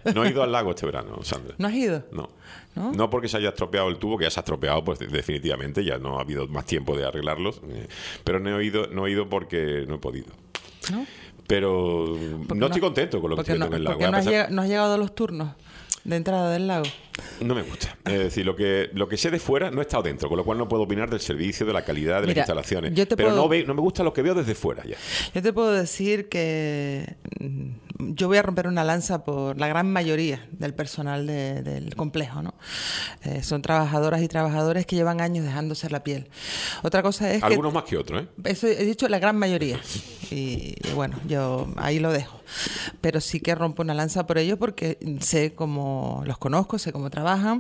No he ido al lago este verano, Sandra. ¿No has ido? No. ¿No? No porque se haya estropeado el tubo, que ya se ha estropeado, pues definitivamente, ya no ha habido más tiempo de arreglarlos. Pero no he ido porque no he podido. ¿No? Pero no estoy contento con lo que estoy viendo en el lago. Porque no has llegado a los turnos de entrada del lago. No me gusta. Es decir, lo que sé de fuera no he estado dentro, con lo cual no puedo opinar del servicio, de la calidad, de las instalaciones. Pero no me gusta lo que veo desde fuera ya. Yo te puedo decir que yo voy a romper una lanza por la gran mayoría del personal del complejo, ¿no? Son trabajadoras y trabajadores que llevan años dejándose la piel. Otra cosa es algunos más que otros, ¿eh? Eso he dicho la gran mayoría. Y bueno, yo ahí lo dejo. Pero sí que rompo una lanza por ellos porque sé cómo los conozco, sé cómo trabajan.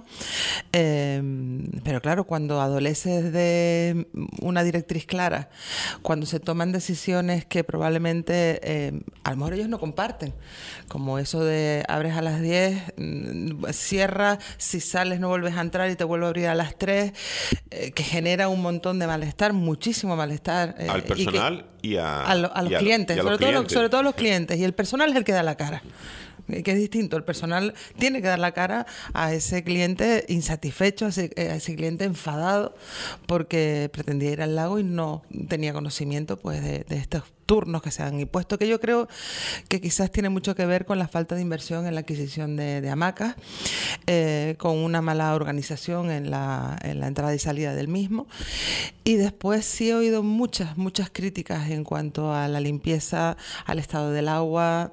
Pero claro, cuando adoleces de una directriz clara, cuando se toman decisiones que probablemente a lo mejor ellos no comparten, como eso de abres a las 10, cierras, si sales no vuelves a entrar y te vuelvo a abrir a las 3, que genera un montón de malestar, muchísimo malestar. Al personal y a los clientes, sobre todo los clientes. Y el personal es el que da la cara. Que es distinto, el personal tiene que dar la cara a ese cliente insatisfecho, a ese cliente enfadado porque pretendía ir al lago y no tenía conocimiento pues de estos turnos que se han impuesto, que yo creo que quizás tiene mucho que ver con la falta de inversión en la adquisición de hamacas, con una mala organización en la entrada y salida del mismo. Y después sí he oído muchas críticas en cuanto a la limpieza, al estado del agua.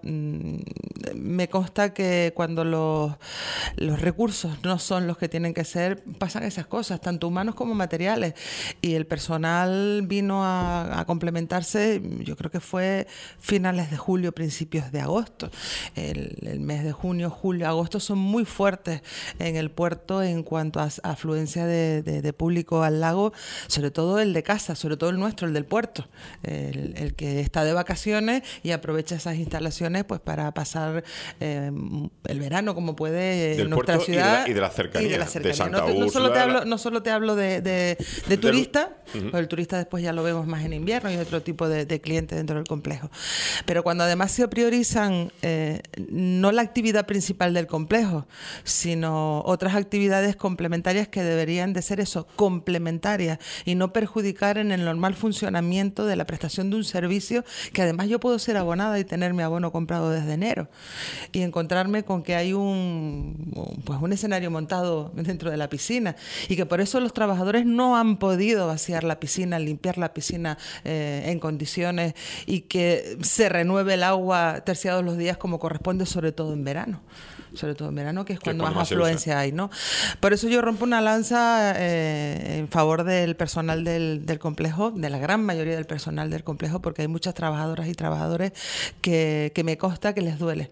Me consta que cuando los recursos no son los que tienen que ser, pasan esas cosas, tanto humanos como materiales. Y el personal vino a complementarse, yo creo que fue finales de julio, principios de agosto. El mes de junio, julio, agosto son muy fuertes en el puerto en cuanto a afluencia de público al lago, sobre todo el de casa, sobre todo el nuestro, el del puerto, el que está de vacaciones y aprovecha esas instalaciones pues para pasar el verano como puede en nuestra ciudad y de la cercanía, de Santa Úrsula. No solo te hablo de turista, Uh-huh. pues el turista después ya lo vemos más en invierno y otro tipo de clientes dentro del complejo. Pero cuando además se priorizan no la actividad principal del complejo, sino otras actividades complementarias que deberían de ser eso, complementarias y no perjudicar en el normal funcionamiento de la prestación de un servicio que además yo puedo ser abonada y tener mi abono comprado desde enero y encontrarme con que hay un escenario montado dentro de la piscina y que por eso los trabajadores no han podido vaciar la piscina, limpiar la piscina en condiciones y que se renueve el agua terciados los días como corresponde, sobre todo en verano, que es cuando más afluencia hay, ¿no? Por eso yo rompo una lanza en favor del personal del complejo, de la gran mayoría del personal del complejo, porque hay muchas trabajadoras y trabajadores que me consta que les duele,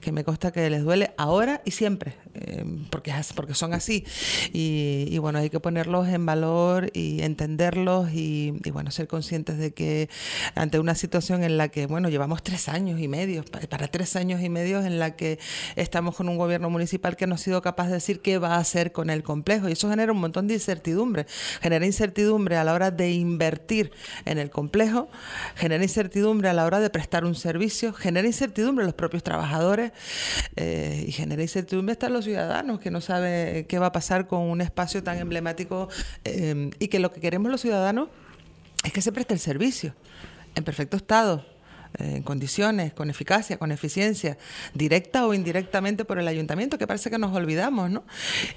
ahora y siempre, porque son así. Y bueno, hay que ponerlos en valor y entenderlos y bueno, ser conscientes de que ante una situación en la que, bueno, llevamos 3 años y medio, para 3 años y medio en la que estamos con un gobierno municipal que no ha sido capaz de decir qué va a hacer con el complejo y eso genera un montón de incertidumbre. Genera incertidumbre a la hora de invertir en el complejo, genera incertidumbre a la hora de prestar un servicio, genera incertidumbre a los propios trabajadores y genera incertidumbre hasta a los ciudadanos que no saben qué va a pasar con un espacio tan emblemático y que lo que queremos los ciudadanos es que se preste el servicio en perfecto estado, en condiciones, con eficacia, con eficiencia, directa o indirectamente por el ayuntamiento, que parece que nos olvidamos, ¿no?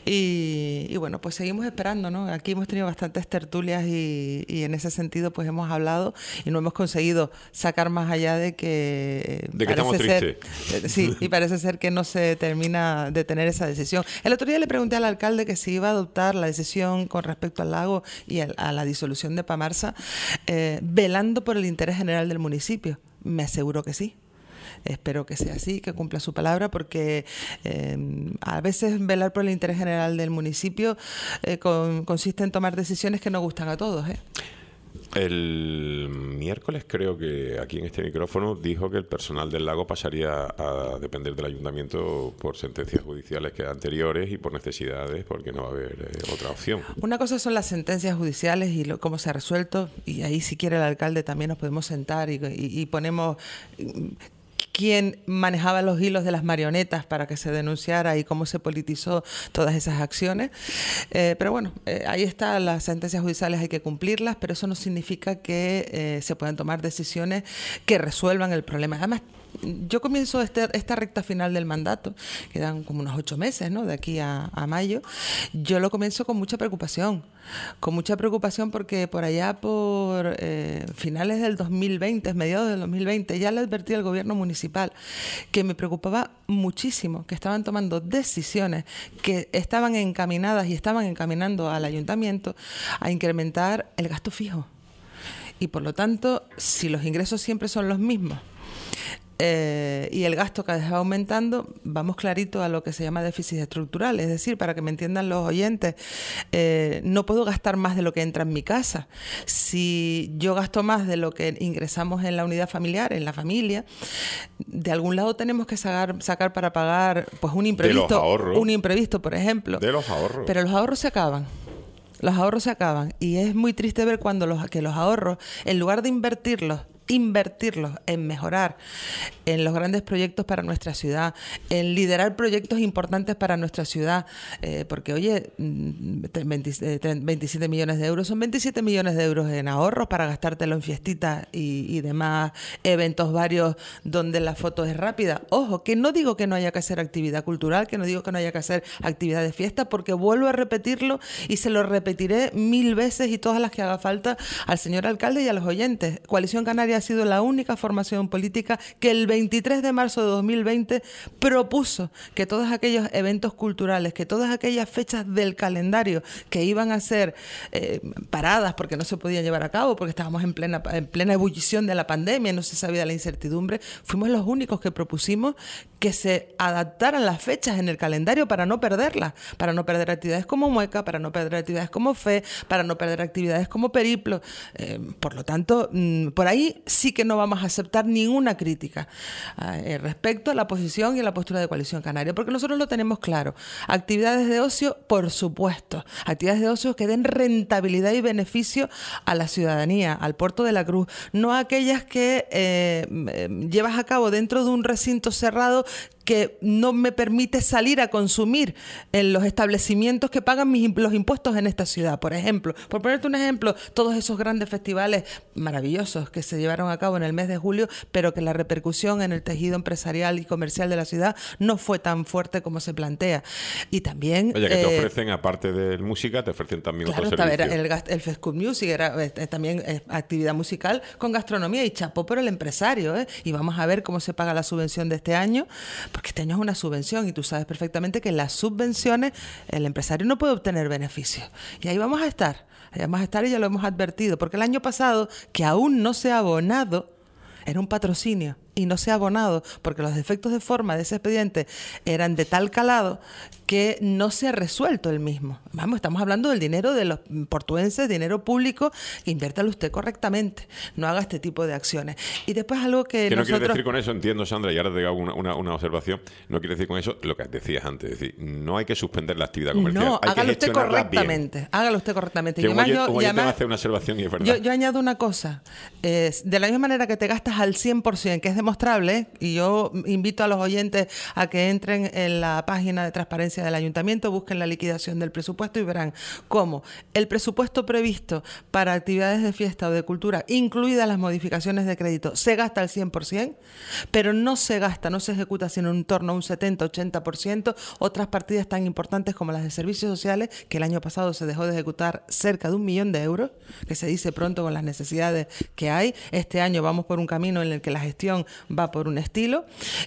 Y bueno, pues seguimos esperando, ¿no? Aquí hemos tenido bastantes tertulias y en ese sentido pues hemos hablado y no hemos conseguido sacar más allá de que estamos tristes. Sí, y parece ser que no se termina de tener esa decisión. El otro día le pregunté al alcalde que si iba a adoptar la decisión con respecto al lago y a la disolución de Pamarsa, velando por el interés general del municipio. Me aseguro que sí. Espero que sea así, que cumpla su palabra, porque a veces velar por el interés general del municipio consiste en tomar decisiones que no gustan a todos, ¿eh? El miércoles creo que aquí en este micrófono dijo que el personal del lago pasaría a depender del ayuntamiento por sentencias judiciales que anteriores y por necesidades, porque no va a haber otra opción. Una cosa son las sentencias judiciales y cómo se ha resuelto, y ahí si quiere el alcalde también nos podemos sentar y ponemos quién manejaba los hilos de las marionetas para que se denunciara y cómo se politizó todas esas acciones. Pero bueno, ahí está, las sentencias judiciales hay que cumplirlas, pero eso no significa que se puedan tomar decisiones que resuelvan el problema. Además, yo comienzo esta recta final del mandato, quedan como unos 8 meses, ¿no?, de aquí a mayo. Yo lo comienzo con mucha preocupación porque por allá por finales del 2020, mediados del 2020, ya le advertí al gobierno municipal que me preocupaba muchísimo, que estaban tomando decisiones que estaban encaminadas y estaban encaminando al ayuntamiento a incrementar el gasto fijo. Y por lo tanto, si los ingresos siempre son los mismos, y el gasto cada vez va aumentando, vamos clarito a lo que se llama déficit estructural. Es decir, para que me entiendan los oyentes, no puedo gastar más de lo que entra en mi casa. Si yo gasto más de lo que ingresamos en la unidad familiar, en la familia, de algún lado tenemos que sacar para pagar pues un imprevisto, por ejemplo. De los ahorros. Pero los ahorros se acaban. Los ahorros se acaban. Y es muy triste ver cuando los ahorros, en lugar de invertirlos en mejorar, en los grandes proyectos para nuestra ciudad, en liderar proyectos importantes para nuestra ciudad, porque oye, 27 millones de euros son 27 millones de euros en ahorros para gastártelo en fiestitas y demás eventos varios donde la foto es rápida. Ojo, que no digo que no haya que hacer actividad cultural, que no digo que no haya que hacer actividad de fiesta, porque vuelvo a repetirlo y se lo repetiré 1000 veces y todas las que haga falta al señor alcalde y a los oyentes. Coalición Canaria ha sido la única formación política que el 23 de marzo de 2020 propuso que todos aquellos eventos culturales, que todas aquellas fechas del calendario que iban a ser paradas porque no se podían llevar a cabo, porque estábamos en plena ebullición de la pandemia y no se sabía la incertidumbre, fuimos los únicos que propusimos que se adaptaran las fechas en el calendario para no perderlas, para no perder actividades como Mueca, para no perder actividades como FE, para no perder actividades como Periplo. Por lo tanto, por ahí sí que no vamos a aceptar ninguna crítica respecto a la posición y a la postura de Coalición Canaria, porque nosotros lo tenemos claro. Actividades de ocio, por supuesto. Actividades de ocio que den rentabilidad y beneficio a la ciudadanía, al Puerto de la Cruz, no aquellas que llevas a cabo dentro de un recinto cerrado que no me permite salir a consumir en los establecimientos que pagan los impuestos en esta ciudad. Por ejemplo, por ponerte un ejemplo, todos esos grandes festivales maravillosos que se llevaron a cabo en el mes de julio, pero que la repercusión en el tejido empresarial y comercial de la ciudad no fue tan fuerte como se plantea. Y también... Oye, que te ofrecen, aparte de música, te ofrecen también claro, otros servicios. El Fest Club Music era también actividad musical con gastronomía y chapó por el empresario, ¿eh? Y vamos a ver cómo se paga la subvención de este año, porque este año es una subvención y tú sabes perfectamente que las subvenciones el empresario no puede obtener beneficios. Y ahí vamos a estar y ya lo hemos advertido, porque el año pasado, que aún no se ha abonado, era un patrocinio y no se ha abonado porque los defectos de forma de ese expediente eran de tal calado que no se ha resuelto el mismo. Vamos, estamos hablando del dinero de los portuenses, dinero público, inviértalo usted correctamente, no haga este tipo de acciones. Y después algo que no nosotros... quiere decir con eso, entiendo, Sandra, y ahora te hago una observación, no quiere decir con eso lo que decías antes, es decir, no hay que suspender la actividad comercial, no, hay hágalo que usted correctamente, hágalo usted correctamente. Que un oyente me hace una observación y es verdad. Yo añado una cosa, de la misma manera que te gastas al 100%, que es demostrable, y yo invito a los oyentes a que entren en la página de transparencia del ayuntamiento, busquen la liquidación del presupuesto y verán cómo el presupuesto previsto para actividades de fiesta o de cultura, incluidas las modificaciones de crédito, se gasta al 100%, pero no se ejecuta sino en torno a un 70-80%, otras partidas tan importantes como las de servicios sociales, que el año pasado se dejó de ejecutar cerca de 1 millón de euros, que se dice pronto con las necesidades que hay. Este año vamos por un camino en el que la gestión va por un estilo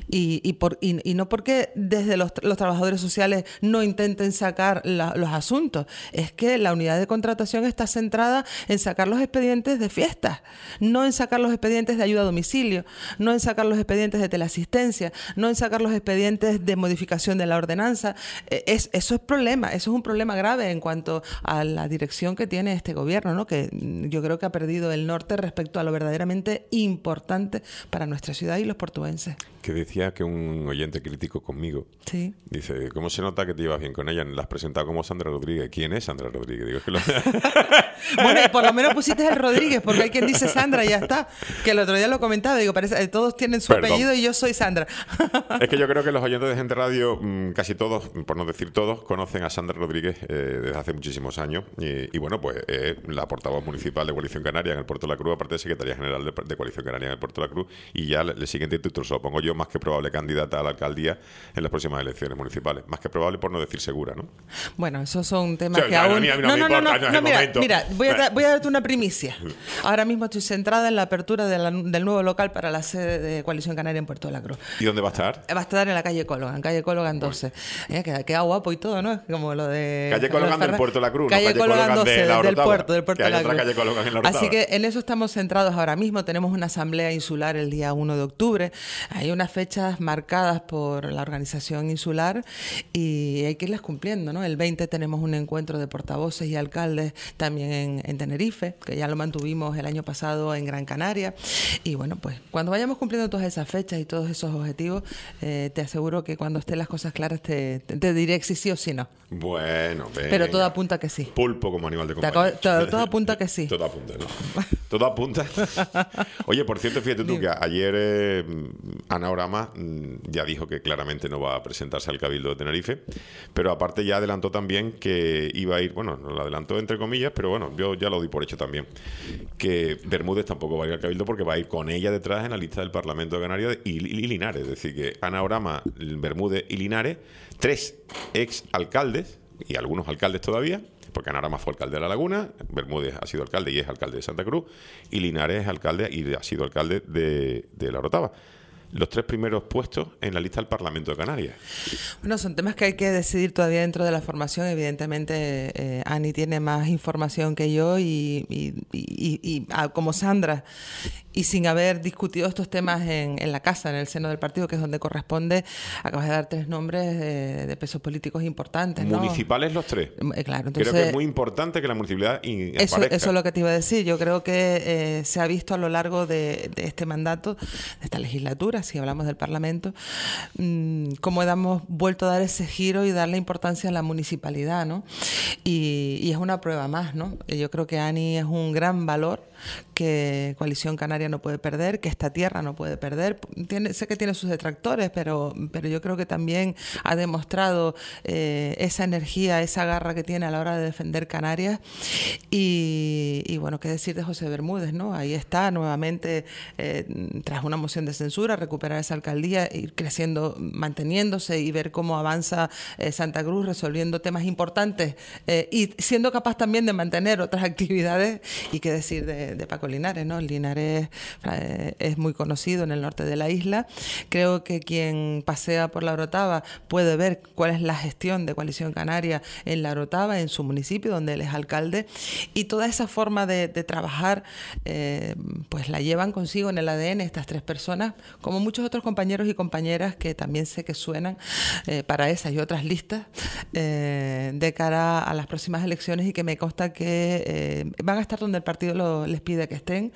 y no porque desde los trabajadores sociales no intenten sacar los asuntos, es que la unidad de contratación está centrada en sacar los expedientes de fiestas, no en sacar los expedientes de ayuda a domicilio, no en sacar los expedientes de teleasistencia, no en sacar los expedientes de modificación de la ordenanza. Eso es un problema grave en cuanto a la dirección que tiene este gobierno, ¿no? Que yo creo que ha perdido el norte respecto a lo verdaderamente importante para nuestra ciudad. ciudad y los portuenses. Que decía que un oyente crítico conmigo, Sí. dice, ¿cómo se nota que te llevas bien con ella? La has presentado como Sandra Rodríguez. ¿Quién es Sandra Rodríguez? Digo, es que Bueno, y por lo menos pusiste el Rodríguez, porque hay quien dice Sandra y ya está. Que el otro día lo comentaba, digo, parece, todos tienen su apellido y yo soy Sandra. Es que yo creo que los oyentes de Gente Radio, casi todos, por no decir todos, conocen a Sandra Rodríguez desde hace muchísimos años. Y bueno, pues es la portavoz municipal de Coalición Canaria en el Puerto de la Cruz, aparte de Secretaría General de Coalición Canaria en el Puerto de la Cruz. Y ya el siguiente título se lo pongo yo, más que probable candidata a la alcaldía en las próximas elecciones municipales. Más que probable, por no decir segura, ¿no? Bueno, esos son temas que a aún... mí no me importa, No, mira, voy a darte una primicia. Ahora mismo estoy centrada en la apertura del nuevo local para la sede de Coalición Canaria en Puerto de la Cruz. ¿Y dónde va a estar? Va a estar en la calle Cologan 12. Queda guapo y todo, ¿no? Como lo de... Calle Cologan del Puerto de la Cruz, calle Cologan 12, del puerto de la Cruz. Calle Cologan en la Orotava. Así que en eso estamos centrados ahora mismo. Tenemos una asamblea insular el día 1 de octubre. Hay unas fechas marcadas por la organización insular y hay que irlas cumpliendo, ¿no? El 20 tenemos un encuentro de portavoces y alcaldes también en Tenerife, que ya lo mantuvimos el año pasado en Gran Canaria. Y bueno, pues cuando vayamos cumpliendo todas esas fechas y todos esos objetivos, te aseguro que cuando estén las cosas claras te diré si sí o si no. Bueno, venga. Pero todo apunta que sí. Pulpo como animal de compañía. Todo apunta que sí. Todo apunta, ¿no? Todo apunta. Oye, por cierto, fíjate tú que ayer Ana Orama ya dijo que claramente no va a presentarse al Cabildo de Tenerife, pero aparte ya adelantó también que iba a ir, bueno, no lo adelantó entre comillas, pero bueno, yo ya lo di por hecho también, que Bermúdez tampoco va a ir al Cabildo porque va a ir con ella detrás en la lista del Parlamento de Canarias y Linares. Es decir, que Ana Orama, Bermúdez y Linares, 3 ex alcaldes y algunos alcaldes todavía, porque Ana Orama fue alcalde de La Laguna, Bermúdez ha sido alcalde y es alcalde de Santa Cruz, y Linares es alcalde y ha sido alcalde de La Orotava. Los 3 primeros puestos en la lista del Parlamento de Canarias. Bueno, son temas que hay que decidir todavía dentro de la formación. Evidentemente, Ani tiene más información que yo y como Sandra, y sin haber discutido estos temas en la casa, en el seno del partido, que es donde corresponde, acabas de dar 3 nombres de pesos políticos importantes, ¿no? Municipales los 3. Claro, entonces, creo que es muy importante que la municipalidad eso es lo que te iba a decir. Yo creo que se ha visto a lo largo de este mandato, de esta legislatura, si hablamos del Parlamento, cómo hemos vuelto a dar ese giro y darle importancia a la municipalidad, ¿no? Y es una prueba más, ¿no? Yo creo que Ani es un gran valor que Coalición Canaria no puede perder, que esta tierra no puede perder. Sé que tiene sus detractores, pero yo creo que también ha demostrado esa energía, esa garra que tiene a la hora de defender Canarias. Y bueno, qué decir de José Bermúdez, ¿no? Ahí está nuevamente, tras una moción de censura, recuperar esa alcaldía, ir creciendo, manteniéndose y ver cómo avanza Santa Cruz resolviendo temas importantes y siendo capaz también de mantener otras actividades. Y qué decir de Paco Linares, ¿no? Linares es muy conocido en el norte de la isla. Creo que quien pasea por La Orotava puede ver cuál es la gestión de Coalición Canaria en La Orotava, en su municipio, donde él es alcalde, y toda esa forma de trabajar pues la llevan consigo en el ADN estas 3 personas, como muchos otros compañeros y compañeras que también sé que suenan para esas y otras listas de cara a las próximas elecciones, y que me consta que van a estar donde el partido les pide que estén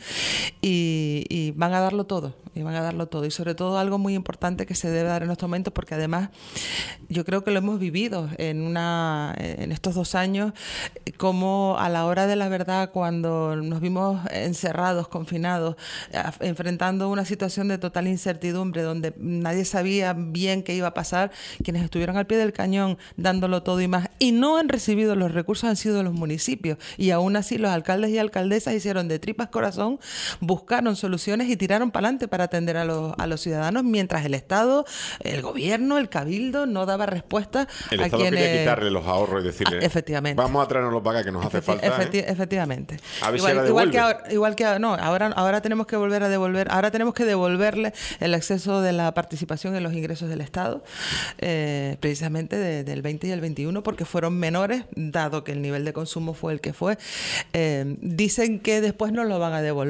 y van a darlo todo. Y sobre todo algo muy importante que se debe dar en estos momentos, porque además yo creo que lo hemos vivido en estos 2 años, como a la hora de la verdad, cuando nos vimos encerrados, confinados, enfrentando una situación de total incertidumbre, donde nadie sabía bien qué iba a pasar, quienes estuvieron al pie del cañón dándolo todo y más, y no han recibido los recursos, han sido los municipios, y aún así los alcaldes y alcaldesas hicieron de tripas corazón, buscaron soluciones y tiraron para adelante para atender a los ciudadanos, mientras el Estado, el gobierno, el cabildo no daba respuesta el a Estado quienes... quería quitarle los ahorros y decirle, efectivamente, vamos a traernos los pagas que nos hace falta. Efectivamente. A ver ahora tenemos que volver a devolver, ahora tenemos que devolverle el exceso de la participación en los ingresos del Estado, precisamente del 20 y el 21, porque fueron menores, dado que el nivel de consumo fue el que fue. Dicen que después no lo van a devolver,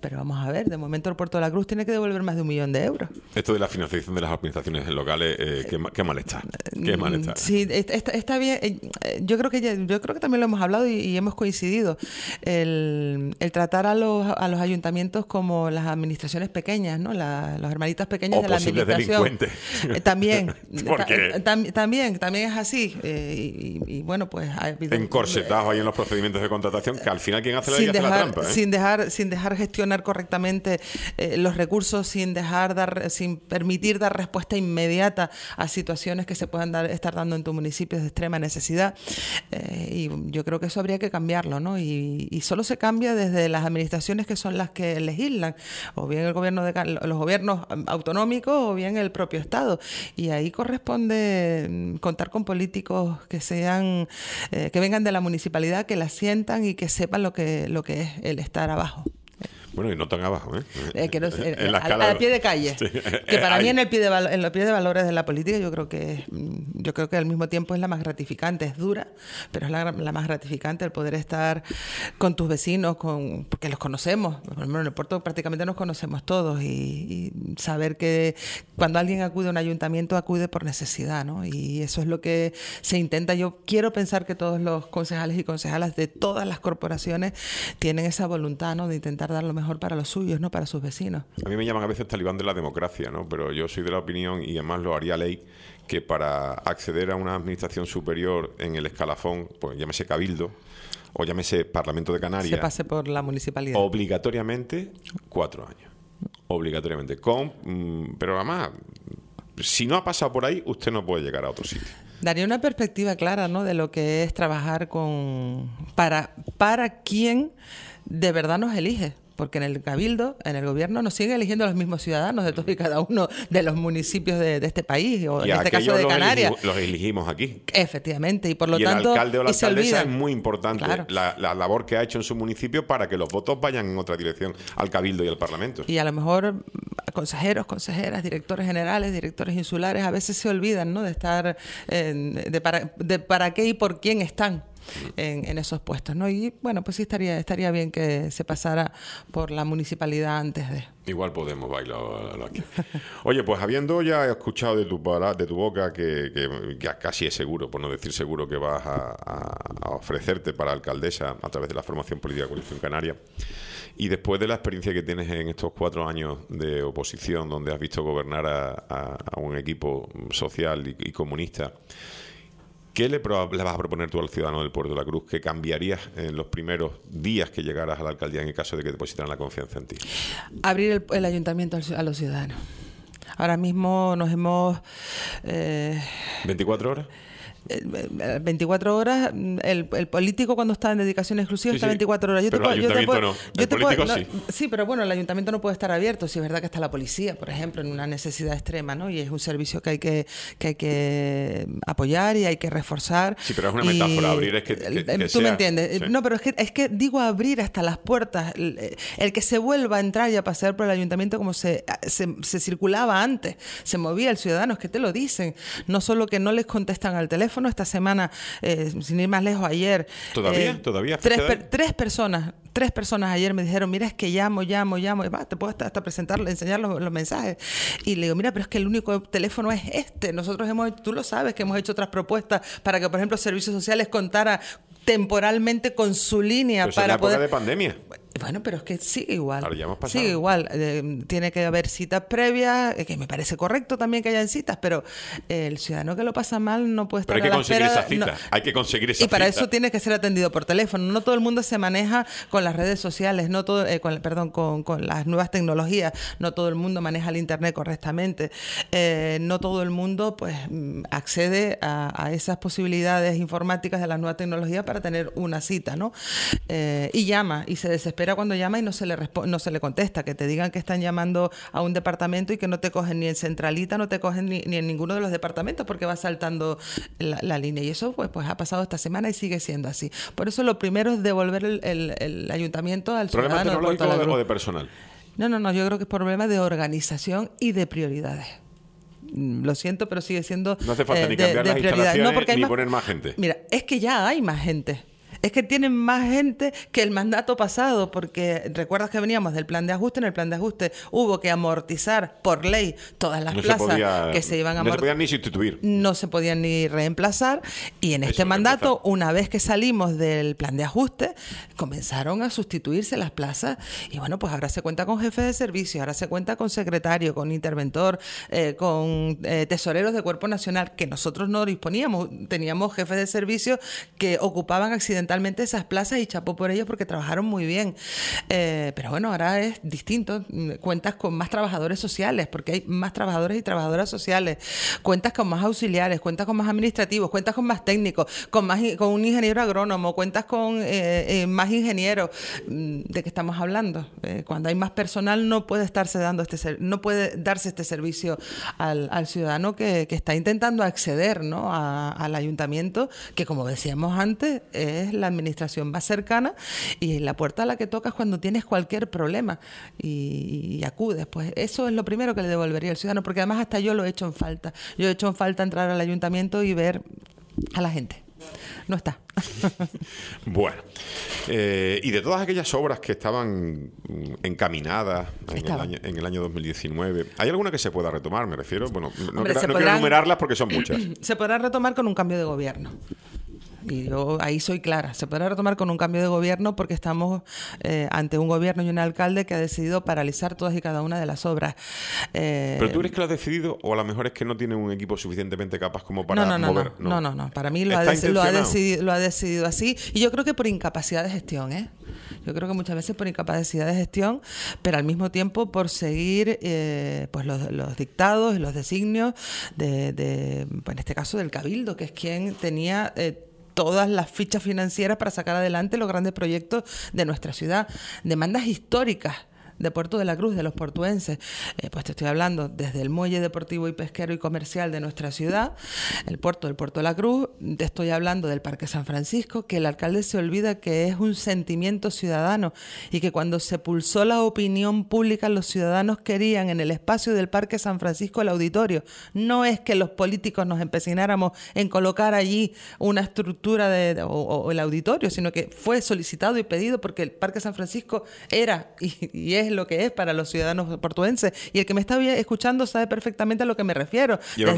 pero vamos a ver, de momento el Puerto de la Cruz tiene que devolver más de 1 millón de euros. Esto de la financiación de las administraciones locales, qué mal está. Qué mal está. Sí, está bien. Yo creo que también lo hemos hablado y hemos coincidido. El tratar a los ayuntamientos como las administraciones pequeñas, ¿no? Las hermanitas pequeñas de la administración. También. También es así. Y bueno, pues ha habido encorsetados ahí en los procedimientos de contratación, que al final quien hace la ley hace la trampa, ¿eh? Sin dejar gestionar correctamente los recursos, sin permitir dar respuesta inmediata a situaciones que se puedan estar dando en tu municipio de extrema necesidad. Y yo creo que eso habría que cambiarlo, ¿no? Y solo se cambia desde las administraciones que son las que legislan, o bien el gobierno los gobiernos autonómicos o bien el propio Estado. Y ahí corresponde contar con políticos que sean que vengan de la municipalidad, que la sientan y que sepan lo que es el estar abajo. Bueno, y no tan abajo, ¿eh? A pie de calle. Sí. Que para mí en los pie de valores de la política yo creo que al mismo tiempo es la más gratificante. Es dura, pero es la más gratificante el poder estar con tus vecinos, porque los conocemos. Por ejemplo, en el puerto prácticamente nos conocemos todos y saber que cuando alguien acude a un ayuntamiento acude por necesidad, ¿no? Y eso es lo que se intenta. Yo quiero pensar que todos los concejales y concejalas de todas las corporaciones tienen esa voluntad, ¿no? De intentar dar lo mejor para los suyos, no para sus vecinos. A mí me llaman a veces talibán de la democracia, ¿no? Pero yo soy de la opinión, y además lo haría ley, que para acceder a una administración superior en el escalafón, pues llámese cabildo o llámese Parlamento de Canarias, se pase por la municipalidad. Obligatoriamente 4 años. Obligatoriamente. Pero además, si no ha pasado por ahí, usted no puede llegar a otro sitio. Daría una perspectiva clara, ¿no? De lo que es trabajar para quien de verdad nos elige. Porque en el Cabildo, en el gobierno, nos siguen eligiendo los mismos ciudadanos de todos y cada uno de los municipios de este país, o en este caso de Canarias. Los elegimos aquí. Efectivamente, y por lo tanto... Y el alcalde o la alcaldesa es muy importante, claro, la labor que ha hecho en su municipio para que los votos vayan en otra dirección al Cabildo y al Parlamento. Y a lo mejor consejeros, consejeras, directores generales, directores insulares, a veces se olvidan, ¿no? De estar... de para qué y por quién están en esos puestos, ¿no? Y bueno, pues sí estaría bien que se pasara por la municipalidad antes de... Igual podemos bailar aquí. Oye, pues habiendo ya escuchado de tu boca que casi es seguro, por no decir seguro, que vas a ofrecerte para alcaldesa a través de la formación política Coalición Canaria, y después de la experiencia que tienes en estos 4 años de oposición, donde has visto gobernar a un equipo social y comunista, ¿qué le vas a proponer tú al ciudadano del Puerto de la Cruz que cambiarías en los primeros días que llegaras a la alcaldía en el caso de que depositaran la confianza en ti? Abrir el ayuntamiento a los ciudadanos. Ahora mismo nos hemos... ¿24 horas? 24 horas, el político cuando está en dedicación exclusiva está 24 horas. Pero el ayuntamiento no. El político sí. Sí, pero bueno, el ayuntamiento no puede estar abierto. Si es verdad que está la policía, por ejemplo, en una necesidad extrema, ¿no? Y es un servicio que hay que apoyar y hay que reforzar. Sí, pero es una metáfora. Abrir es que tú me entiendes. Sí. No, pero es que digo abrir hasta las puertas. El que se vuelva a entrar y a pasear por el ayuntamiento como se circulaba antes. Se movía el ciudadano, es que te lo dicen. No solo que no les contestan al teléfono. Esta semana, sin ir más lejos, ayer... ¿Todavía? Tres personas ayer me dijeron, mira, es que llamo, te puedo hasta enseñar los mensajes. Y le digo, mira, pero es que el único teléfono es este. Nosotros tú lo sabes, que hemos hecho otras propuestas para que, por ejemplo, Servicios Sociales contara temporalmente con su línea pero para poder... de pandemia. Bueno, pero es que sigue igual. Ahora ya hemos pasado. Sigue igual. Tiene que haber citas previas, que me parece correcto también que hayan citas, pero el ciudadano que lo pasa mal no puede estar a la espera. Pero hay que conseguir esa cita. Hay que conseguir esa cita. Y para eso tiene que ser atendido por teléfono. No todo el mundo se maneja con las redes sociales, con las nuevas tecnologías. No todo el mundo maneja el internet correctamente. No todo el mundo pues accede a esas posibilidades informáticas de las nuevas tecnologías para tener una cita, ¿no? Y llama y se desespera cuando llama y no se le contesta, que te digan que están llamando a un departamento y que no te cogen ni en Centralita, no te cogen ni en ninguno de los departamentos porque va saltando la línea. Y eso pues ha pasado esta semana y sigue siendo así. Por eso lo primero es devolver el ayuntamiento al ciudadano. ¿Problema tecnológico o de personal? No, yo creo que es problema de organización y de prioridades. Lo siento, pero sigue siendo no hace falta ni cambiar las instalaciones ni poner más gente. Mira, es que ya hay más gente. Es que tienen más gente que el mandato pasado, porque recuerdas que veníamos del plan de ajuste. En el plan de ajuste hubo que amortizar por ley todas las plazas que se iban a amortizar. No se podían ni sustituir. No se podían ni reemplazar. Y en este mandato, una vez que salimos del plan de ajuste, comenzaron a sustituirse las plazas. Y bueno, pues ahora se cuenta con jefe de servicio, ahora se cuenta con secretario, con interventor, con tesoreros de Cuerpo Nacional, que nosotros no disponíamos. Teníamos jefes de servicio que ocupaban accidentalmente esas plazas y chapó por ellos porque trabajaron muy bien. Pero bueno, ahora es distinto. Cuentas con más trabajadores sociales, porque hay más trabajadores y trabajadoras sociales. Cuentas con más auxiliares, cuentas con más administrativos, cuentas con más técnicos, con un ingeniero agrónomo, cuentas con más ingenieros. ¿De qué estamos hablando? Cuando hay más personal no puede darse este servicio al ciudadano que está intentando acceder, ¿no?, al ayuntamiento, que como decíamos antes es la administración más cercana y la puerta a la que tocas cuando tienes cualquier problema y acudes. Pues eso es lo primero que le devolvería al ciudadano, porque además hasta yo lo he hecho en falta. Yo he hecho en falta entrar al ayuntamiento y ver a la gente. No está. Bueno, y de todas aquellas obras que estaban encaminadas en el año 2019, ¿hay alguna que se pueda retomar? Me refiero, bueno, no quiero enumerarlas porque son muchas. Se podrá retomar con un cambio de gobierno. Y yo ahí soy clara, se podrá retomar con un cambio de gobierno porque estamos ante un gobierno y un alcalde que ha decidido paralizar todas y cada una de las obras. ¿Pero tú crees que lo has decidido o a lo mejor es que no tiene un equipo suficientemente capaz como para mover? No. Para mí lo ha decidido así, y yo creo que por incapacidad de gestión, Yo creo que muchas veces por incapacidad de gestión, pero al mismo tiempo por seguir pues los dictados y los designios en este caso del Cabildo, que es quien tenía todas las fichas financieras para sacar adelante los grandes proyectos de nuestra ciudad. Demandas históricas de Puerto de la Cruz, de los portuenses. Pues te estoy hablando desde el muelle deportivo y pesquero y comercial de nuestra ciudad, el puerto del Puerto de la Cruz. Te estoy hablando del Parque San Francisco, que el alcalde se olvida que es un sentimiento ciudadano y que cuando se pulsó la opinión pública, los ciudadanos querían en el espacio del Parque San Francisco el auditorio. No es que los políticos nos empecináramos en colocar allí una estructura o el auditorio, sino que fue solicitado y pedido porque el Parque San Francisco era y es lo que es para los ciudadanos portuenses. Y el que me está escuchando sabe perfectamente a lo que me refiero.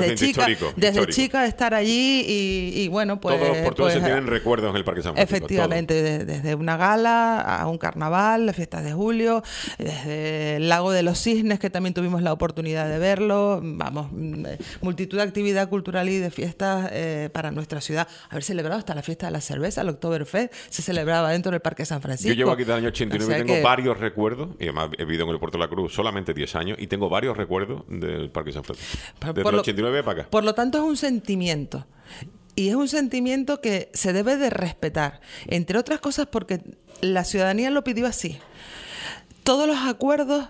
Desde chica estar allí y bueno, pues... Todos los portuenses tienen recuerdos en el Parque San Francisco. Efectivamente, desde una gala a un carnaval, las fiestas de julio, desde el Lago de los Cisnes, que también tuvimos la oportunidad de verlo. Vamos, multitud de actividad cultural y de fiestas para nuestra ciudad. Haber celebrado hasta la fiesta de la cerveza, el Oktoberfest, se celebraba dentro del Parque San Francisco. Yo llevo aquí desde el año 89 y tengo varios recuerdos, y además he vivido en el Puerto de la Cruz solamente 10 años y tengo varios recuerdos del Parque San Francisco. Desde el 89 para acá. Por lo tanto, es un sentimiento. Y es un sentimiento que se debe de respetar. Entre otras cosas porque la ciudadanía lo pidió así. Todos los acuerdos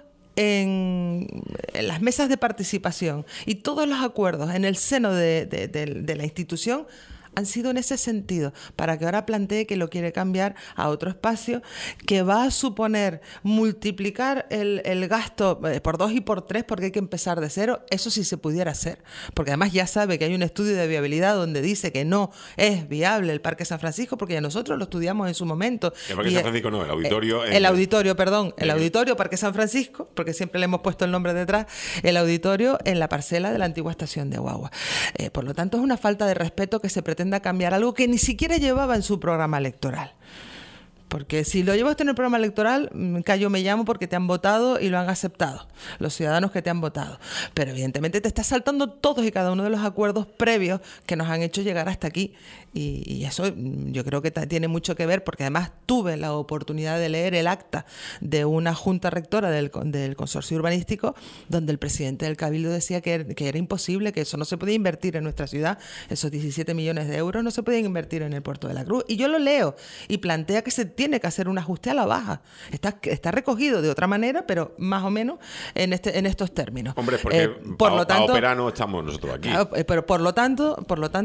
en las mesas de participación y todos los acuerdos en el seno de la institución han sido en ese sentido, para que ahora plantee que lo quiere cambiar a otro espacio que va a suponer multiplicar el gasto por 2 y por 3 porque hay que empezar de cero. Eso sí se pudiera hacer, porque además ya sabe que hay un estudio de viabilidad donde dice que no es viable el Parque San Francisco, porque ya nosotros lo estudiamos en su momento. El Parque San Francisco no, el auditorio. El auditorio Parque San Francisco, porque siempre le hemos puesto el nombre detrás, el auditorio en la parcela de la antigua estación de guagua. Por lo tanto, es una falta de respeto que se pretende a cambiar algo que ni siquiera llevaba en su programa electoral. Porque si lo llevas en el programa electoral, callo me llamo porque te han votado y lo han aceptado, los ciudadanos que te han votado. Pero evidentemente te estás saltando todos y cada uno de los acuerdos previos que nos han hecho llegar hasta aquí. Y eso yo creo que tiene mucho que ver, porque además tuve la oportunidad de leer el acta de una junta rectora del consorcio urbanístico, donde el presidente del Cabildo decía que era imposible, que eso no se podía invertir en nuestra ciudad, esos 17 millones de euros no se podían invertir en el Puerto de la Cruz. Y yo lo leo y plantea que se tiene tiene que hacer un ajuste a la baja. Está recogido de otra manera, pero más o menos en estos términos. Hombre, porque por lo tanto, a ópera no estamos nosotros aquí. Claro, pero por lo tanto,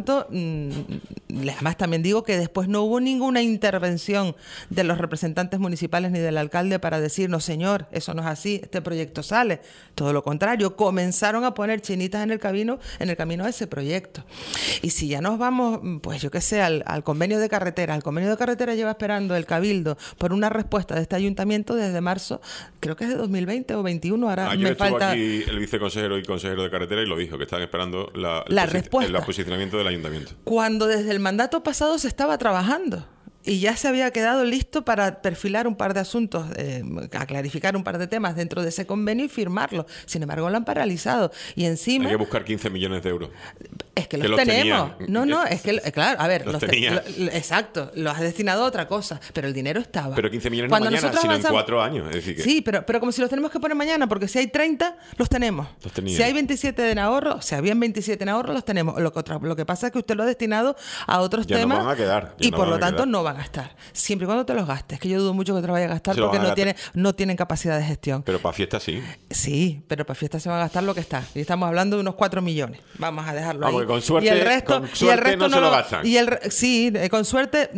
además también digo que después no hubo ninguna intervención de los representantes municipales ni del alcalde para decir, no señor, eso no es así, este proyecto sale. Todo lo contrario, comenzaron a poner chinitas en el camino a ese proyecto. Y si ya nos vamos, pues yo qué sé, al convenio de carretera. El convenio de carretera lleva esperando el Cabildo por una respuesta de este ayuntamiento desde marzo, creo que es de 2020 o 21. Ahora Ayer me estuvo falta aquí el viceconsejero y consejero de carretera y lo dijo, que están esperando la respuesta. el posicionamiento del ayuntamiento. Cuando desde el mandato pasado se estaba trabajando. Y ya se había quedado listo para perfilar un par de asuntos, a clarificar un par de temas dentro de ese convenio y firmarlo. Sin embargo, lo han paralizado. Y encima... Hay que buscar 15 millones de euros. Es que los tenemos. Tenía. No, es que, claro, a ver... tenía. Exacto, los has destinado a otra cosa, pero el dinero estaba. Pero 15 millones Cuando no mañana, nosotros sino avanzamos... en 4 años. Es decir que... Sí, pero como si los tenemos que poner mañana, porque si hay 30, los tenemos. Los tenía. Si hay 27 en ahorro, si habían 27 en ahorro, los tenemos. Lo que pasa es que usted lo ha destinado a otros ya temas no van a quedar, y por lo tanto no van a estar. Siempre y cuando te los gastes, que yo dudo mucho que te los vaya a gastar porque no tienen capacidad de gestión. Pero para fiestas sí. Sí, pero para fiestas se va a gastar lo que está. Y estamos hablando de unos 4 millones. Vamos a dejarlo ahí. Con suerte, y el resto no se lo gastan. Sí, con suerte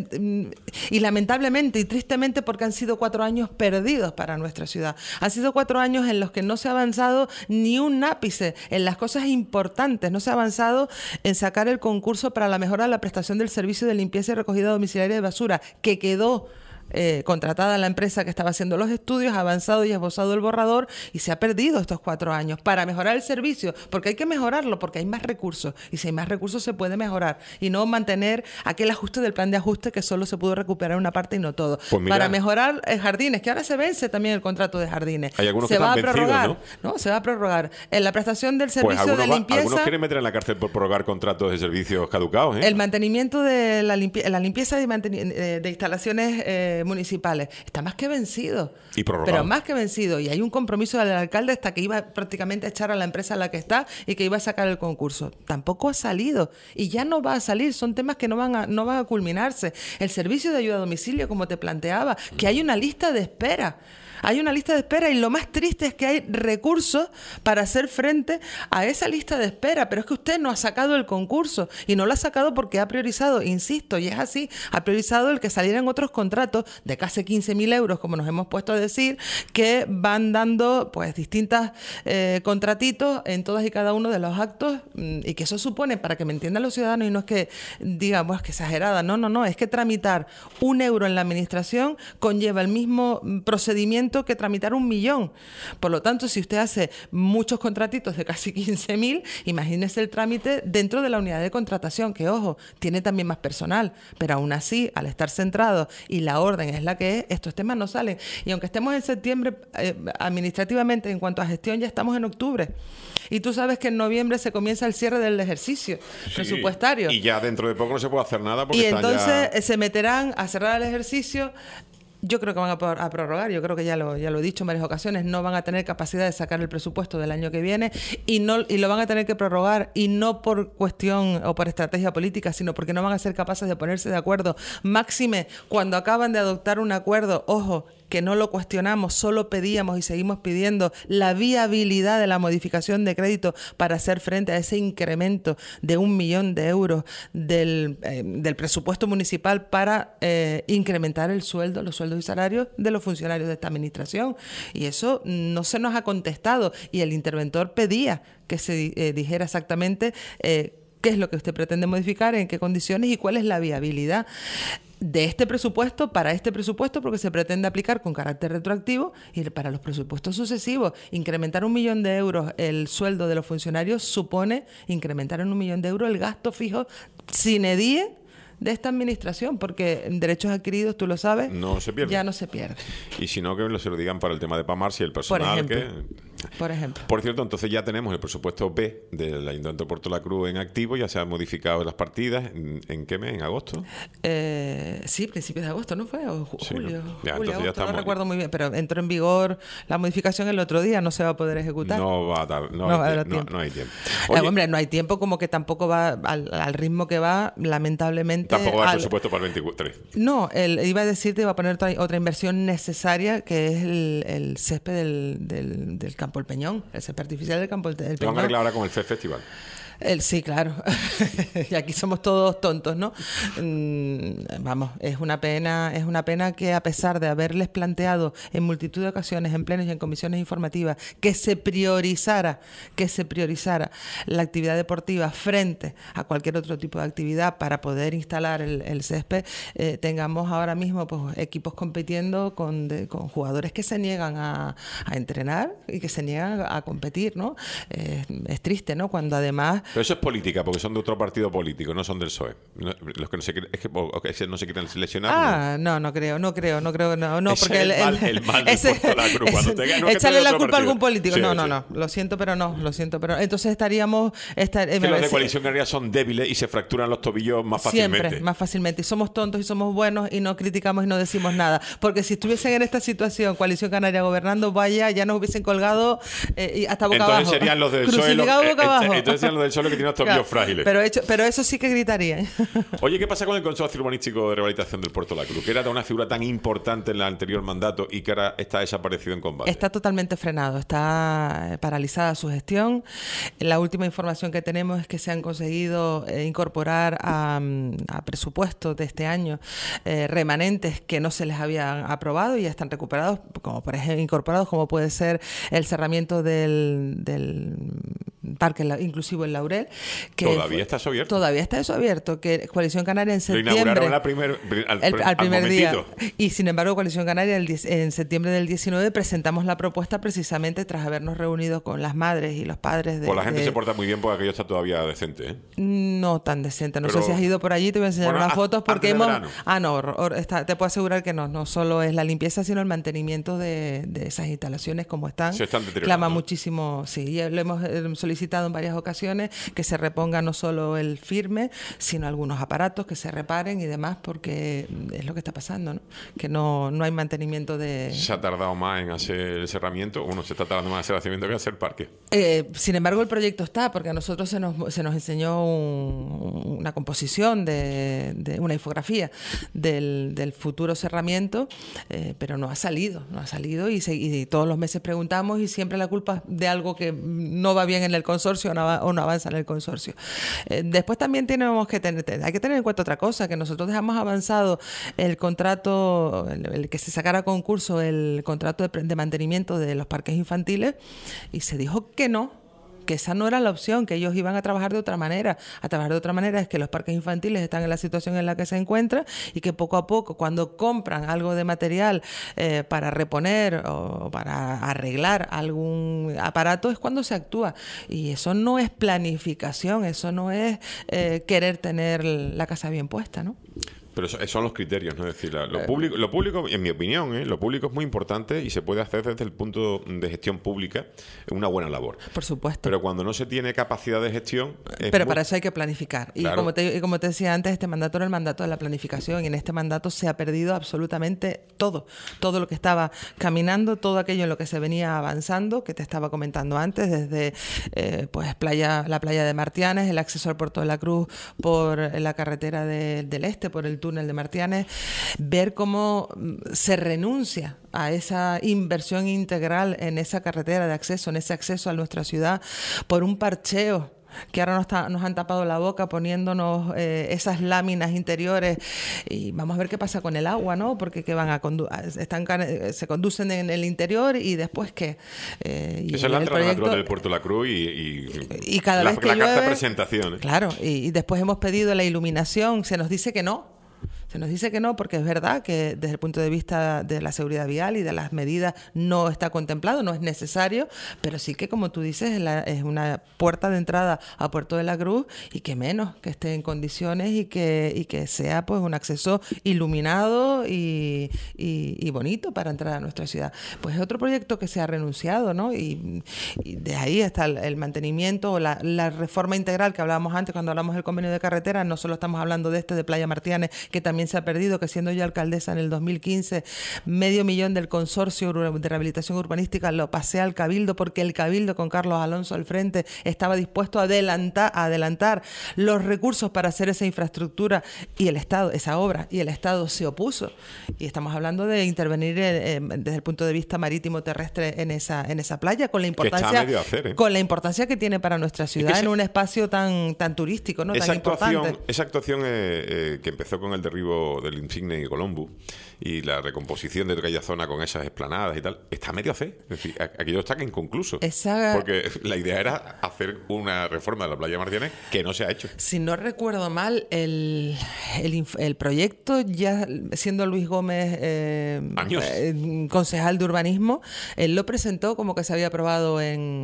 y lamentablemente y tristemente porque han sido 4 años perdidos para nuestra ciudad. Han sido 4 años en los que no se ha avanzado ni un ápice en las cosas importantes. No se ha avanzado en sacar el concurso para la mejora de la prestación del servicio de limpieza y recogida domiciliaria de basura, que quedó contratada la empresa que estaba haciendo los estudios, ha avanzado y esbozado el borrador y se ha perdido estos 4 años para mejorar el servicio, porque hay que mejorarlo, porque hay más recursos y si hay más recursos se puede mejorar y no mantener aquel ajuste del plan de ajuste que solo se pudo recuperar una parte y no todo. Pues mira, para mejorar jardines, que ahora se vence también el contrato de jardines. Hay algunos se que va a están prorrogar, vencidos, ¿no? Se va a prorrogar. En la prestación del servicio de limpieza... Algunos quieren meter en la cárcel por prorrogar contratos de servicios caducados, ¿eh? El mantenimiento de la limpieza de instalaciones municipales está más que vencido. Y prorrogado. Pero más que vencido. Y hay un compromiso del alcalde hasta que iba prácticamente a echar a la empresa a la que está y que iba a sacar el concurso. Tampoco ha salido. Y ya no va a salir. Son temas que no van a culminarse. El servicio de ayuda a domicilio, como te planteaba, que hay una lista de espera. Hay una lista de espera y lo más triste es que hay recursos para hacer frente a esa lista de espera, pero es que usted no ha sacado el concurso y no lo ha sacado porque ha priorizado, insisto, y es así, ha priorizado el que salieran otros contratos de casi 15.000 euros, como nos hemos puesto a decir, que van dando pues distintas contratitos en todas y cada uno de los actos y que eso supone, para que me entiendan los ciudadanos, y no es que digamos que exagerada, no, es que tramitar 1 euro en la administración conlleva el mismo procedimiento que tramitar 1 millón. Por lo tanto, si usted hace muchos contratitos de casi 15.000, imagínese el trámite dentro de la unidad de contratación, que ojo, tiene también más personal, pero aún así, al estar centrado y la orden es la que es, estos temas no salen. Y aunque estemos en septiembre, administrativamente, en cuanto a gestión, ya estamos en octubre. Y tú sabes que en noviembre se comienza el cierre del ejercicio presupuestario. Y ya dentro de poco no se puede hacer nada porque y entonces se meterán a cerrar el ejercicio. Yo creo que van a prorrogar, yo creo que ya lo he dicho en varias ocasiones, no van a tener capacidad de sacar el presupuesto del año que viene y lo van a tener que prorrogar, y no por cuestión o por estrategia política, sino porque no van a ser capaces de ponerse de acuerdo. Máxime, cuando acaban de adoptar un acuerdo, ojo, que no lo cuestionamos, solo pedíamos y seguimos pidiendo la viabilidad de la modificación de crédito para hacer frente a ese incremento de 1 millón de euros del presupuesto municipal para incrementar los sueldos y salarios de los funcionarios de esta administración. Y eso no se nos ha contestado, y el interventor pedía que se dijera exactamente qué es lo que usted pretende modificar, en qué condiciones y cuál es la viabilidad de este presupuesto para este presupuesto, porque se pretende aplicar con carácter retroactivo, y para los presupuestos sucesivos. Incrementar 1 millón de euros el sueldo de los funcionarios supone incrementar en 1 millón de euros el gasto fijo sine die de esta administración, porque derechos adquiridos, tú lo sabes, no se pierde. Ya no se pierde. Y si no, que se lo digan para el tema de PAMAR, si el personal, que Por ejemplo. Por cierto, entonces ya tenemos el presupuesto B del Ayuntamiento de Puerto La Cruz en activo, ya se han modificado las partidas. ¿En qué mes? ¿En agosto? Sí, principios de agosto, ¿no fue? O Sí, julio. ¿no? Ya, Julio, entonces ya agosto, no estamos. recuerdo muy bien, pero entró en vigor la modificación el otro día, no se va a poder ejecutar. No va a dar, No va a dar tiempo. no hay tiempo. Oye, Hombre, no hay tiempo, como que tampoco va al ritmo que va, lamentablemente. tampoco va el presupuesto para el 23. No, iba a decirte, iba a poner otra inversión necesaria, que es el césped del Campo El Peñón, el césped artificial del Campo El Lo van Peñón. a arreglar ahora con el FES Festival. Sí, claro. Y aquí somos todos tontos, ¿no? Vamos, es una pena que, a pesar de haberles planteado en multitud de ocasiones, en plenos y en comisiones informativas, que se priorizara la actividad deportiva frente a cualquier otro tipo de actividad para poder instalar el césped, tengamos ahora mismo pues equipos compitiendo con jugadores que se niegan a entrenar y que se niegan a competir, ¿no? Es triste, ¿no? Cuando además... Pero eso es política, porque son de otro partido político, no son del PSOE. Los que no se no se quieren seleccionar. No creo, porque el mal de Puerto La Cruz. Cuando te ganas, echarle la culpa a algún político. Sí, No, sí. lo siento, pero no. Entonces estaríamos... Que los de Coalición Canaria son débiles y se fracturan los tobillos más fácilmente. Siempre, más fácilmente. Y somos tontos y somos buenos y no criticamos y no decimos nada. Porque si estuviesen en esta situación, Coalición Canaria gobernando, ya nos hubiesen colgado y hasta boca abajo. Entonces serían los del PSOE. Crucificado boca abajo. Entonces serían los del PSOE que tienen los tobillos frágiles. Pero eso sí que gritarían. Oye, ¿qué pasa con el Consorcio Urbanístico de Rehabilitación del Puerto La Cruz? Que era una figura tan importante en el anterior mandato y que ahora está desaparecido en combate. Está totalmente frenado, está paralizada su gestión. La última información que tenemos es que se han conseguido incorporar a presupuestos de este año remanentes que no se les habían aprobado y ya están recuperados, como por ejemplo incorporados, como puede ser el cerramiento del Parque Inclusivo El Laurel. Que ¿Todavía está eso abierto? Todavía está eso abierto, que Coalición Canaria en septiembre... Lo inauguraron al primer día. momentito. Y sin embargo, Coalición Canaria en septiembre del 19 presentamos la propuesta precisamente tras habernos reunido con las madres y los padres de... Pues la gente se porta muy bien porque aquello está todavía decente, ¿eh? No tan decente. No Pero, sé si has ido por allí, te voy a enseñar unas fotos porque antes de hemos... verano. Te puedo asegurar que no solo es la limpieza, sino el mantenimiento de esas instalaciones como están. Se están deteriorando. Clama muchísimo, sí. Ya lo hemos solicitado en varias ocasiones que se reponga no solo el firme, sino algunos aparatos que se reparen y demás, porque es lo que está pasando, ¿no? Que no hay mantenimiento de... Se ha tardado más en hacer el cerramiento, se está tardando más en hacer el cerramiento que en hacer el parque. Sin embargo, el proyecto está, porque a nosotros se nos enseñó una composición de una infografía del futuro cerramiento, pero no ha salido y todos los meses preguntamos y siempre la culpa es de algo que no va bien en el consorcio o no avanza en el consorcio. Después también hay que tener en cuenta otra cosa, que nosotros dejamos avanzado el contrato, el que se sacara a concurso, el contrato de mantenimiento de los parques infantiles, y se dijo que no, que esa no era la opción, que ellos iban a trabajar de otra manera. A trabajar de otra manera es que los parques infantiles están en la situación en la que se encuentran y que poco a poco, cuando compran algo de material para reponer o para arreglar algún aparato, es cuando se actúa. Y eso no es planificación, eso no es querer tener la casa bien puesta, ¿no? Pero son los criterios, ¿no? Es decir, lo público, en mi opinión, lo público es muy importante y se puede hacer desde el punto de gestión pública una buena labor. Por supuesto. Pero cuando no se tiene capacidad de gestión... Pero para eso hay que planificar. Claro. Y como te decía antes, este mandato era el mandato de la planificación, y en este mandato se ha perdido absolutamente todo lo que estaba caminando, todo aquello en lo que se venía avanzando, que te estaba comentando antes, desde la playa de Martianes, el acceso al Puerto de la Cruz por la carretera del este, por el túnel de Martianes, ver cómo se renuncia a esa inversión integral en esa carretera de acceso, en ese acceso a nuestra ciudad, por un parcheo que ahora nos han tapado la boca poniéndonos esas láminas interiores, y vamos a ver qué pasa con el agua, ¿no? Porque que se conducen en el interior y después qué. Esa es la entrada natural del Puerto de la Cruz y cada vez que la llueve, carta de presentación. Claro, y después hemos pedido la iluminación, se nos dice que no. Se nos dice que no porque es verdad que desde el punto de vista de la seguridad vial y de las medidas no está contemplado, no es necesario, pero sí que, como tú dices, es una puerta de entrada a Puerto de la Cruz, y que menos que esté en condiciones y que sea pues un acceso iluminado y bonito para entrar a nuestra ciudad. Pues es otro proyecto que se ha renunciado, ¿no? Y de ahí está el mantenimiento o la reforma integral que hablábamos antes cuando hablamos del convenio de carretera. No solo estamos hablando de de Playa Martianes, que también se ha perdido, que siendo yo alcaldesa en el 2015, $500,000 del consorcio de rehabilitación urbanística lo pasé al Cabildo, porque el Cabildo, con Carlos Alonso al frente, estaba dispuesto a adelantar los recursos para hacer esa infraestructura, y el Estado, esa obra, y el Estado se opuso. Y estamos hablando de intervenir desde el punto de vista marítimo terrestre en esa playa, con la importancia con la importancia que tiene para nuestra ciudad, en un espacio tan turístico, ¿no? Tan importante. Esa actuación que empezó con el derribo del Insigne y Colombo y la recomposición de aquella zona con esas esplanadas y tal, está medio hacer. Es decir, aquello está inconcluso. Porque la idea era hacer una reforma de la Playa Martianes que no se ha hecho. Si no recuerdo mal, el proyecto, ya siendo Luis Gómez concejal de urbanismo, él lo presentó como que se había aprobado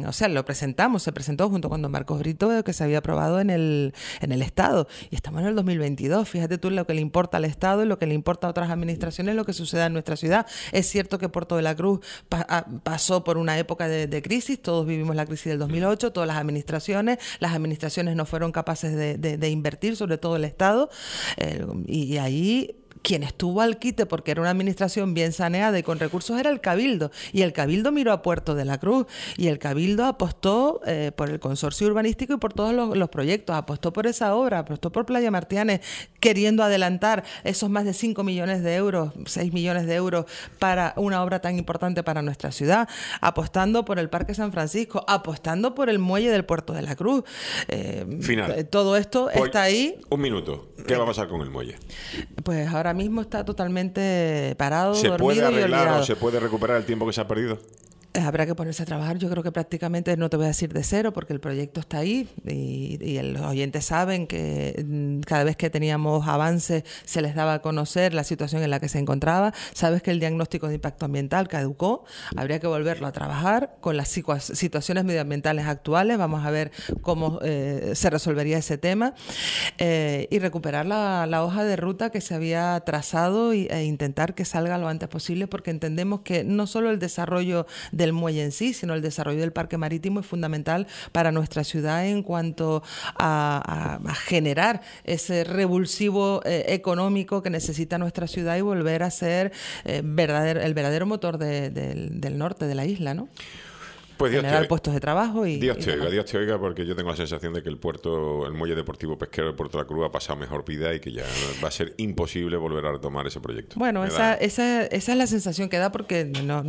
se presentó junto con don Marcos Brito, que se había aprobado en el Estado. Y estamos en el 2022. Fíjate tú lo que le importa al Estado y lo que le importa a otras administraciones, lo que suceda en nuestra ciudad. Es cierto que Puerto de la Cruz pasó por una época de crisis. Todos vivimos la crisis del 2008, todas las administraciones no fueron capaces de invertir, sobre todo el Estado, y ahí quien estuvo al quite, porque era una administración bien saneada y con recursos, era el Cabildo. Y el Cabildo miró a Puerto de la Cruz, y el Cabildo apostó por el consorcio urbanístico y por todos los proyectos. Apostó por esa obra, apostó por Playa Martianes, queriendo adelantar esos más de 5 millones de euros, 6 millones de euros para una obra tan importante para nuestra ciudad, apostando por el Parque San Francisco, apostando por el muelle del Puerto de la Cruz. Final. Todo esto está ahí. Un minuto. ¿Qué va a pasar con el muelle? Pues ahora mismo está totalmente parado, dormido y olvidado. ¿Se puede arreglar o se puede recuperar el tiempo que se ha perdido? Habrá que ponerse a trabajar. Yo creo que prácticamente, no te voy a decir de cero, porque el proyecto está ahí y los oyentes saben que cada vez que teníamos avances se les daba a conocer la situación en la que se encontraba. Sabes que el diagnóstico de impacto ambiental caducó. Habría que volverlo a trabajar con las situaciones medioambientales actuales. Vamos a ver cómo se resolvería ese tema, y recuperar la hoja de ruta que se había trazado e intentar que salga lo antes posible, porque entendemos que no solo el desarrollo del muelle en sí, sino el desarrollo del parque marítimo es fundamental para nuestra ciudad en cuanto a generar ese revulsivo económico que necesita nuestra ciudad y volver a ser el verdadero motor del norte de la isla, ¿no? Pues generar puestos de trabajo Dios te oiga, porque yo tengo la sensación de que el muelle deportivo pesquero de Puerto de la Cruz ha pasado mejor vida y que ya va a ser imposible volver a retomar ese proyecto. Bueno, esa es la sensación que da, porque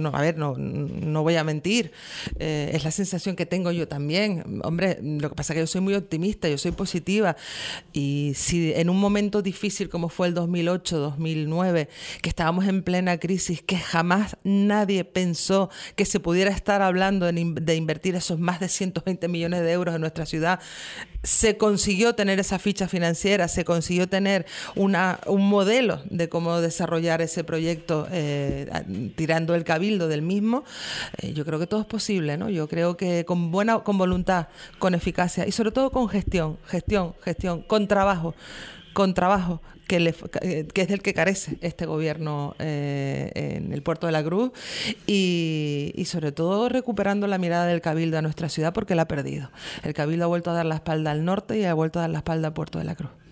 no voy a mentir, es la sensación que tengo yo también. Hombre, lo que pasa es que yo soy muy optimista, yo soy positiva, y si en un momento difícil como fue el 2008, 2009, que estábamos en plena crisis, que jamás nadie pensó que se pudiera estar hablando de invertir esos más de 120 millones de euros en nuestra ciudad, se consiguió tener esa ficha financiera, se consiguió tener un modelo de cómo desarrollar ese proyecto, tirando el cabildo del mismo. Yo creo que todo es posible, ¿no? Yo creo que con voluntad, con eficacia y sobre todo con gestión, con trabajo, que es del que carece este gobierno en el Puerto de la Cruz, y sobre todo recuperando la mirada del Cabildo a nuestra ciudad, porque la ha perdido. El Cabildo ha vuelto a dar la espalda al norte y ha vuelto a dar la espalda al Puerto de la Cruz.